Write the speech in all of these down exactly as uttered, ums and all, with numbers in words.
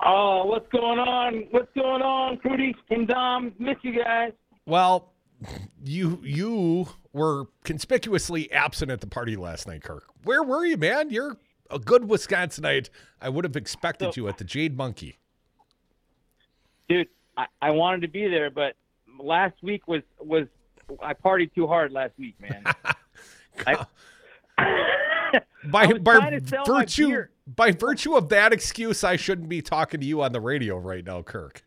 Oh, what's going on? What's going on, Crudy and Dom? Miss you guys. Well, you you were conspicuously absent at the party last night, Kirk. Where were you, man? You're a good Wisconsinite. I would have expected So, you at the Jade Monkey. dude, I, I wanted to be there, but last week was was I partied too hard last week, man. I, by I was by trying to sell my virtue beer. by virtue of that excuse, I shouldn't be talking to you on the radio right now, Kirk.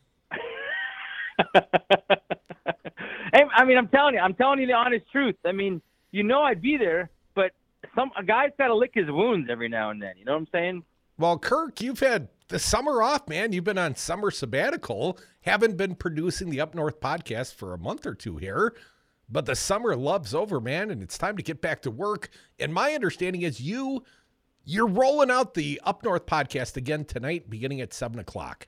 Hey, I mean, I'm telling you, I'm telling you the honest truth. I mean, you know, I'd be there, but some a guy's got to lick his wounds every now and then. You know what I'm saying? Well, Kirk, you've had the summer off, man. You've been on summer sabbatical. Haven't been producing the Up North podcast for a month or two here, but the summer love's over, man, and it's time to get back to work. And my understanding is you, you're rolling out the Up North podcast again tonight, beginning at seven o'clock.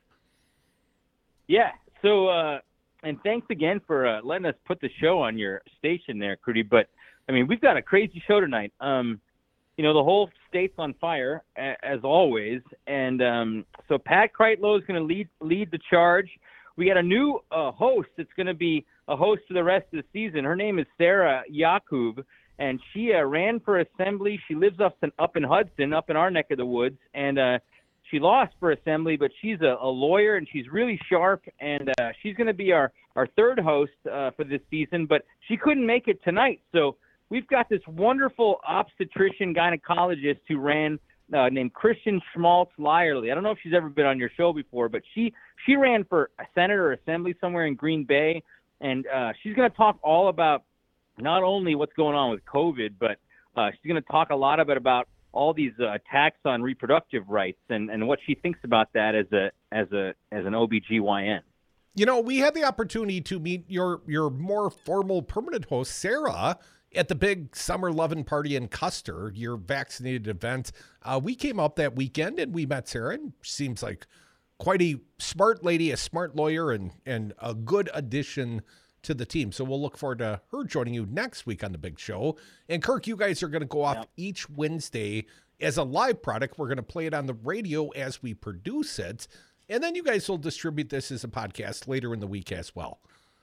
Yeah. So, uh, and thanks again for uh, letting us put the show on your station there, Crudy. But I mean, we've got a crazy show tonight. Um, you know, the whole state's on fire a- as always, and um, so Pat Kreitlow is going to lead lead the charge. We got a new uh, host that's going to be a host for the rest of the season. Her name is Sarah Yakub, and she uh, ran for assembly. She lives up in, up in Hudson, up in our neck of the woods, and uh, she lost for assembly, but she's a, a lawyer, and she's really sharp, and uh, she's going to be our, our third host uh, for this season, but she couldn't make it tonight. So we've got this wonderful obstetrician gynecologist who ran uh, named Christian Schmaltz Lyerly. I don't know if she's ever been on your show before, but she, she ran for a senator or assembly somewhere in Green Bay, and uh, she's going to talk all about not only what's going on with COVID, but uh, she's going to talk a lot about, about all these uh, attacks on reproductive rights and, and what she thinks about that as a as a as an O B G Y N. You know, we had the opportunity to meet your your more formal permanent host, Sarah, at the big Summer Lovin' Party in Custer, your vaccinated event. Uh, we came up that weekend and we met Sarah, and she seems like quite a smart lady, a smart lawyer, and and a good addition to the team. So we'll look forward to her joining you next week on the big show. And Kirk, you guys are going to go off Yep. each Wednesday as a live product. We're going to play it on the radio as we produce it. And then you guys will distribute this as a podcast later in the week as well.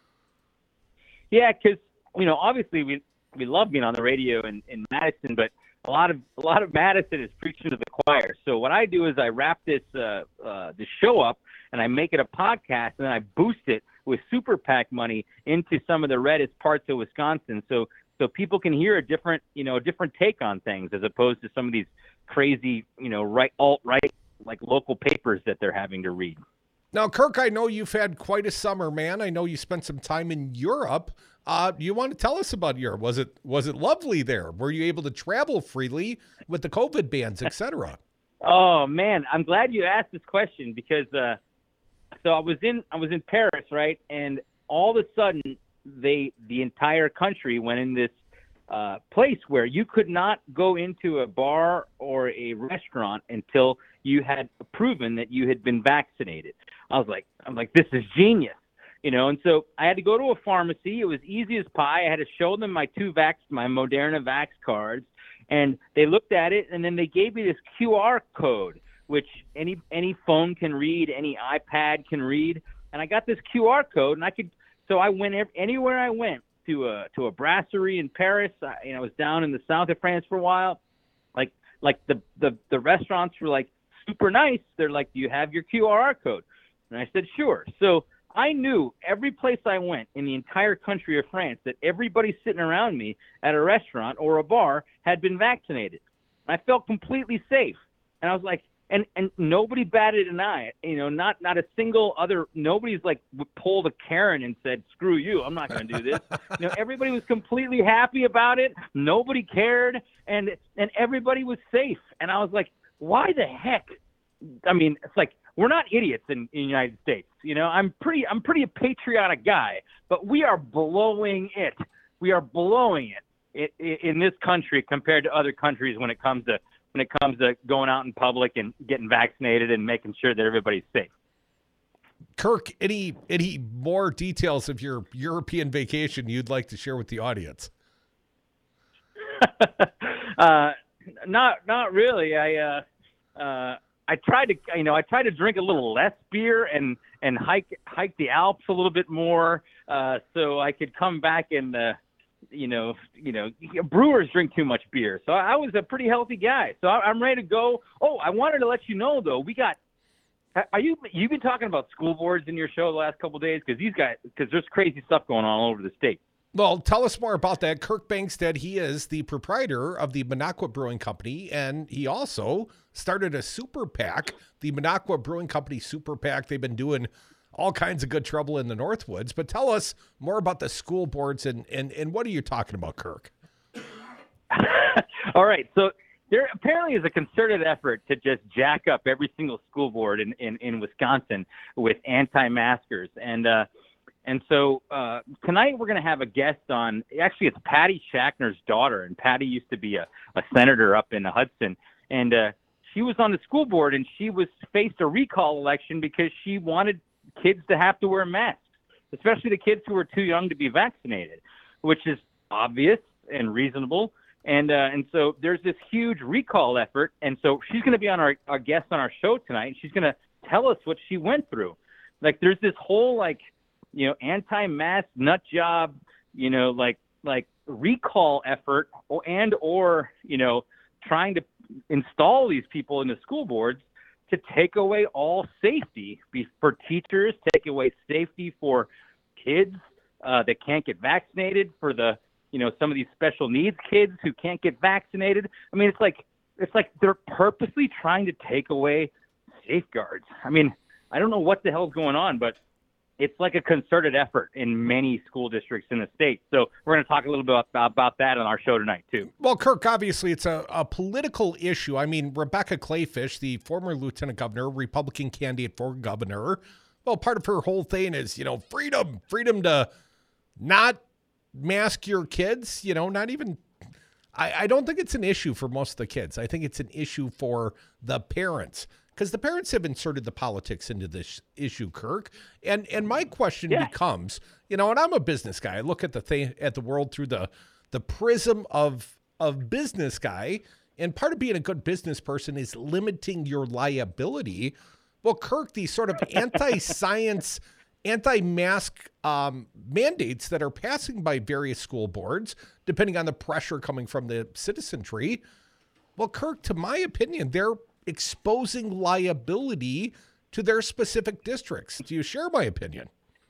Yeah, because you know, obviously we we love being on the radio in, in Madison, but a lot of a lot of Madison is preaching to the choir. So what I do is I wrap this uh, uh, this show up and I make it a podcast, and then I boost it with Super PAC money into some of the reddest parts of Wisconsin, so so people can hear a different you know a different take on things as opposed to some of these crazy you know right alt right like local papers that they're having to read. Now, Kirk, I know you've had quite a summer, man. I know you spent some time in Europe. Uh, you want to tell us about Europe? Was it was it lovely there? Were you able to travel freely with the COVID bans, et cetera? Oh man, I'm glad you asked this question because uh, so I was in I was in Paris, right, and all of a sudden they the entire country went in this uh, place where you could not go into a bar or a restaurant until you had proven that you had been vaccinated. I was like, I'm like, this is genius, you know. And so I had to go to a pharmacy. It was easy as pie. I had to show them my two vax, my Moderna Vax cards, and they looked at it, and then they gave me this Q R code, which any any phone can read, any iPad can read. And I got this Q R code, and I could. So I went ev- anywhere I went to a to a brasserie in Paris. I, you know, I was down in the south of France for a while. Like like the the the restaurants were like super nice. They're like, do you have your Q R code? And I said, sure. So I knew every place I went in the entire country of France that everybody sitting around me at a restaurant or a bar had been vaccinated. I felt completely safe. And I was like, and, and nobody batted an eye, you know, not, not a single other, nobody's like pulled a Karen and said, screw you, I'm not going to do this. You know, everybody was completely happy about it. Nobody cared. And, and everybody was safe. And I was like, why the heck? I mean, it's like, we're not idiots in, in the United States. You know, I'm pretty, I'm pretty a patriotic guy, but we are blowing it. We are blowing it in, in this country compared to other countries when it comes to, when it comes to going out in public and getting vaccinated and making sure that everybody's safe. Kirk, any, any more details of your European vacation you'd like to share with the audience? uh, not, not really. I, uh, uh, I tried to, you know, I tried to drink a little less beer and and hike hike the Alps a little bit more, uh, so I could come back and, uh, you know, you know, brewers drink too much beer. So I was a pretty healthy guy. So I'm ready to go. Oh, I wanted to let you know though, we got. Are you you've been talking about school boards in your show the last couple of days because these guys because there's crazy stuff going on all over the state. Well, tell us more about that. Kirk Bangstad, he is the proprietor of the Minocqua Brewing Company, and he also started a super PAC, the Minocqua Brewing Company Super PAC. They've been doing all kinds of good trouble in the Northwoods. But tell us more about the school boards, and, and, and what are you talking about, Kirk? All right. So there apparently is a concerted effort to just jack up every single school board in, in, in Wisconsin with anti-maskers. And, uh, And so uh, tonight we're going to have a guest on. Actually, it's Patty Shackner's daughter, and Patty used to be a, a senator up in Hudson. And uh, she was on the school board, and she was faced a recall election because she wanted kids to have to wear masks, especially the kids who were too young to be vaccinated, which is obvious and reasonable. And uh, and so there's this huge recall effort. And so she's going to be on our, our guest on our show tonight, and she's going to tell us what she went through. Like, there's this whole, like, you know, anti-mask nut job, you know, like like recall effort, or, and or you know, trying to install these people in the school boards to take away all safety be, for teachers, take away safety for kids uh, that can't get vaccinated, for the you know some of these special needs kids who can't get vaccinated. I mean, it's like it's like they're purposely trying to take away safeguards. I mean, I don't know what the hell's going on, but it's like a concerted effort in many school districts in the state. So we're going to talk a little bit about, about that on our show tonight, too. Well, Kirk, obviously it's a, a political issue. I mean, Rebecca Kleefisch, the former lieutenant governor, Republican candidate for governor, well, part of her whole thing is, you know, freedom, freedom to not mask your kids, you know, not even, I, I don't think it's an issue for most of the kids. I think it's an issue for the parents, because the parents have inserted the politics into this issue, Kirk. And and my question yeah. becomes, you know, and I'm a business guy. I look at the thing at the world through the the prism of of business guy. And part of being a good business person is limiting your liability. Well, Kirk, these sort of anti-science, anti-mask um, mandates that are passing by various school boards, depending on the pressure coming from the citizenry. Well, Kirk, to my opinion, they're exposing liability to their specific districts. Do you share my opinion?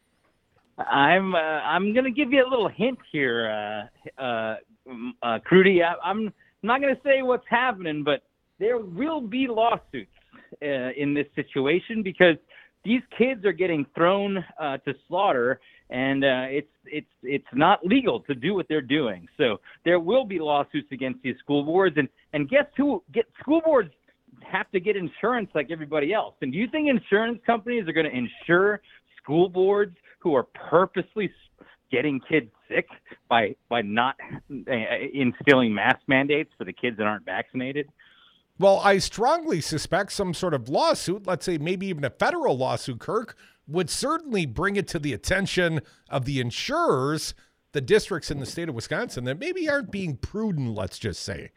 I'm uh, I'm going to give you a little hint here, uh, uh, uh, Crudy. I, I'm not going to say what's happening, but there will be lawsuits uh, in this situation because these kids are getting thrown uh, to slaughter, and uh, it's it's it's not legal to do what they're doing. So there will be lawsuits against these school boards, and and guess who? Get school boards have to get insurance like everybody else. And do you think insurance companies are going to insure school boards who are purposely getting kids sick by by not uh, instilling mask mandates for the kids that aren't vaccinated? Well, I strongly suspect some sort of lawsuit, let's say maybe even a federal lawsuit, Kirk, would certainly bring it to the attention of the insurers, the districts in the state of Wisconsin that maybe aren't being prudent, let's just say.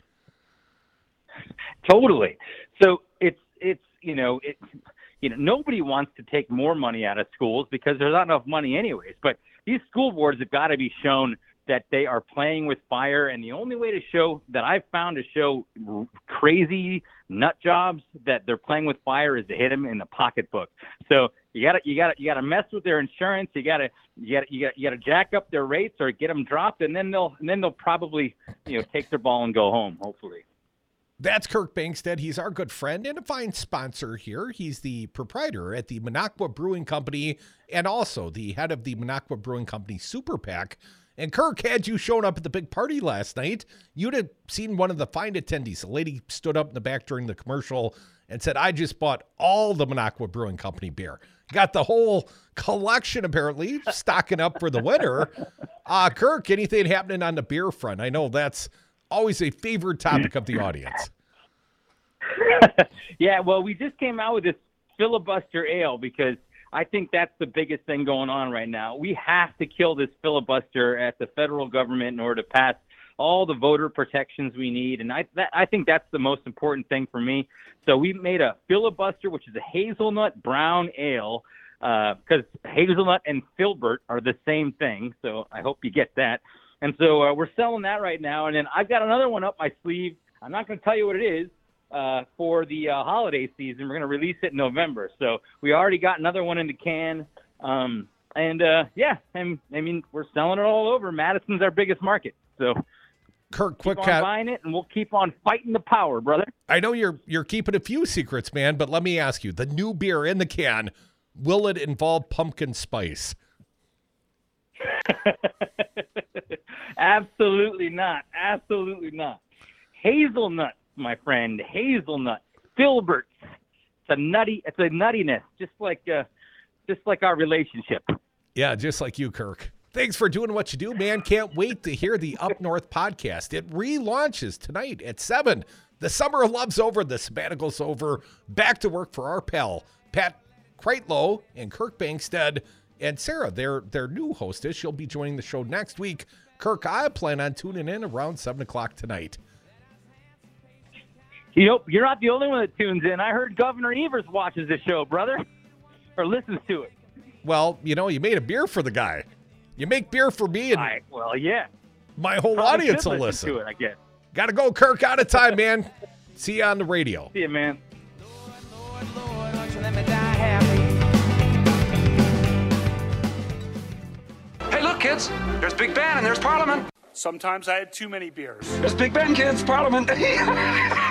Totally. So it's it's you know it you know nobody wants to take more money out of schools because there's not enough money anyways. But these school boards have got to be shown that they are playing with fire, and the only way to show that I've found to show crazy nut jobs that they're playing with fire is to hit them in the pocketbook. So you got to you got to you got to mess with their insurance. You got to you got you got you got to jack up their rates or get them dropped, and then they'll and then they'll probably you know take their ball and go home. Hopefully. That's Kirk Bangstad. He's our good friend and a fine sponsor here. He's the proprietor at the Minocqua Brewing Company and also the head of the Minocqua Brewing Company Super PAC. And Kirk, had you shown up at the big party last night, you'd have seen one of the fine attendees. A lady stood up in the back during the commercial and said, I just bought all the Minocqua Brewing Company beer. Got the whole collection, apparently, stocking up for the winter. Uh, Kirk, anything happening on the beer front? I know that's always a favorite topic of the audience. Yeah, well, we just came out with this filibuster ale because I think that's the biggest thing going on right now. We have to kill this filibuster at the federal government in order to pass all the voter protections we need. And I, that, I think that's the most important thing for me. So we made a filibuster, which is a hazelnut brown ale, because uh, hazelnut and filbert are the same thing. So I hope you get that. And so uh, we're selling that right now. And then I've got another one up my sleeve. I'm not going to tell you what it is uh, for the uh, holiday season. We're going to release it in November. So we already got another one in the can. Um, and, uh, yeah, and, I mean, we're selling it all over. Madison's our biggest market. So Kirk, keep quick on cat. buying it, and we'll keep on fighting the power, brother. I know you're you're keeping a few secrets, man, but let me ask you, the new beer in the can, will it involve pumpkin spice? Absolutely not. Absolutely not. Hazelnut, my friend. Hazelnut. Filberts. It's a nutty. It's a nuttiness, just like uh, just like our relationship. Yeah, just like you, Kirk. Thanks for doing what you do, man. Can't wait to hear the Up North podcast. It relaunches tonight at seven. The summer of love's over. The sabbatical's over. Back to work for our pal, Pat Kreitlow and Kirk Bangstead. And Sarah, their their new hostess, she'll be joining the show next week. Kirk, I plan on tuning in around seven o'clock tonight. You know, you're not the only one that tunes in. I heard Governor Evers watches the show, brother, or listens to it. Well, you know, you made a beer for the guy. You make beer for me, and I, well, yeah. my whole Probably audience should will listen listen. to it, I guess. Got to go, Kirk. Out of time, man. See you on the radio. See you, man. Lord, Lord, won't you let me die happy? Hey, look, kids. There's Big Ben and there's Parliament. Sometimes I had too many beers. There's Big Ben, kids. Parliament.